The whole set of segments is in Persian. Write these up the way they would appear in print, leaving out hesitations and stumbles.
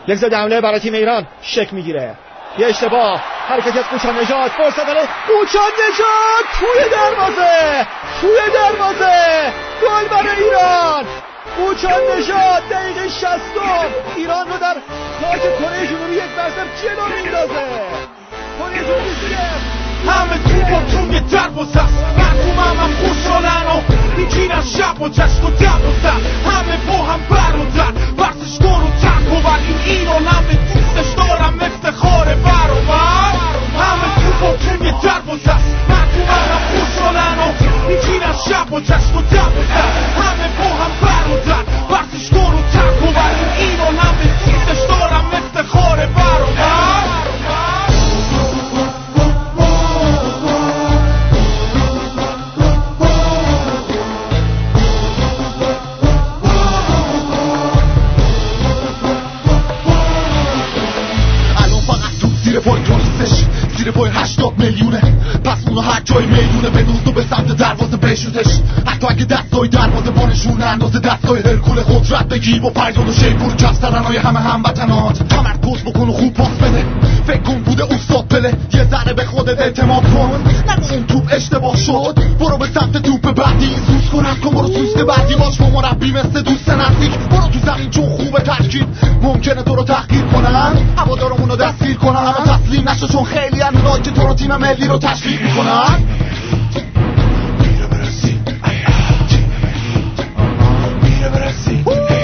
یک ضد حمله برای تیم ایران شک میگیره. یه اشتباه، حرکتی از قوچان نژاد، فرصت داره قوچان نژاد توی دروازه گل برای ایران. قوچان نژاد دقیقه 60 ایران رو در خاک کره جنوبی 1-0 جلو میندازه. کره جنوبی همه توی دروازه است، مردم هم خوشحالن و میگیرن شب و جشن و دم و زن، همه با هم برادر، ورزشکار و تکاور، این ایران همه دوستش دارم، افتخار برابر. همه توی دروازه است، مردم هم خوشحالن و میگیرن شب و جشن و دم و زن، همه با هم برادر، ورزشکار و تکاور، این ایران همه دوستش دارم، افتخار برابر. زیر پای 80 میلیونه، پس اونو هر جای میدونه بدوز و به سمت دروازه بشوتش. حتی اگه دستای دروازه بانشون اندازه دستای هرکول قدرت بگی با فریاد و شیپور کف ترنای همه هموطنات. تمرکز بکن و خوب پاس بده، فکر کن بوده استاد پله، یه ذره به خودت اعتماد کن، نگو اون توپ اشتباه شد، برو به سمت توپ بعدی، سوس کن کن برو سوست بعدی، باش با مربی مثل دوست نزدیک، برو تو زمین چون خوبه ترکیب، ممکنه تو رو تحقیر کنن، هوادارمون رو دستگیر کنن، اما تسلیم نشو چون خیلی ان اونایی که تو رو تیم ملی رو تشویق میکنن. میره برسی میره برسی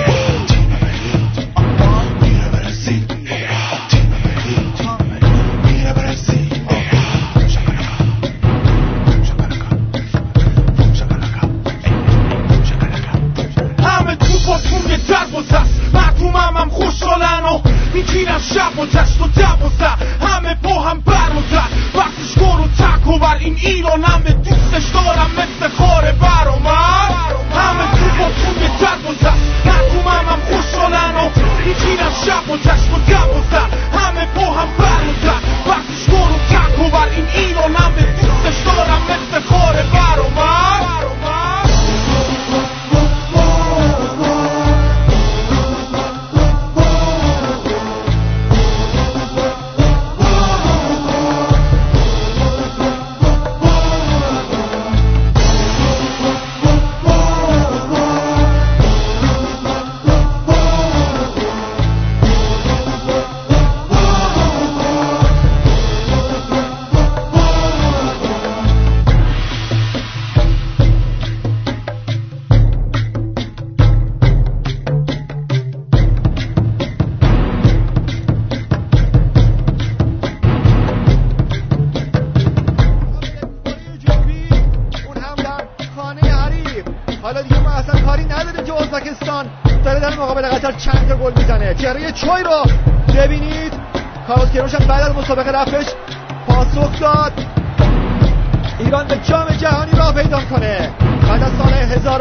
همه توی دروازه است، مردم هم خوشحالن و میگیرن شب و جشن و دم و زن، همه با هم برادر، ورزشکار و تکاور، این ایران همه دوستش دارم، افتخار برامر. همه توی دروازه است، مردم هم خوشحالن و میگیرن شب و جشن و دم و زن، همه با هم برادر، ورزشکار و تکاور، این ایران همه دوستش دارم، افتخار برامر. حالا دیگه ما اصلا کاری نداریم که ازبکستان داره در مقابل قطر چند تا گل میزنه. چهره چوی رو ببینید، کاروس کیروش هم بعد از مسابقه رفتش پاسخ داد ایران به جام جهانی راه پیدا کنه بعد از سال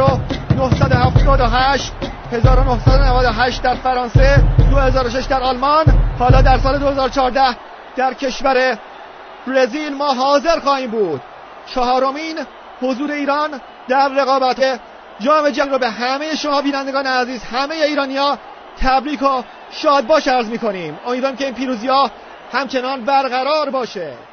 1998 در فرانسه، 2006 در آلمان، حالا در سال 2014 در کشور برزیل ما حاضر خواهیم بود. چهارمین حضور ایران در رقابت جام جهانی رو به همه شما بینندگان عزیز، همه ایرانی‌ها تبریک و شادباش عرض می‌کنیم. امیدوارم که این پیروزی‌ها همچنان برقرار باشه.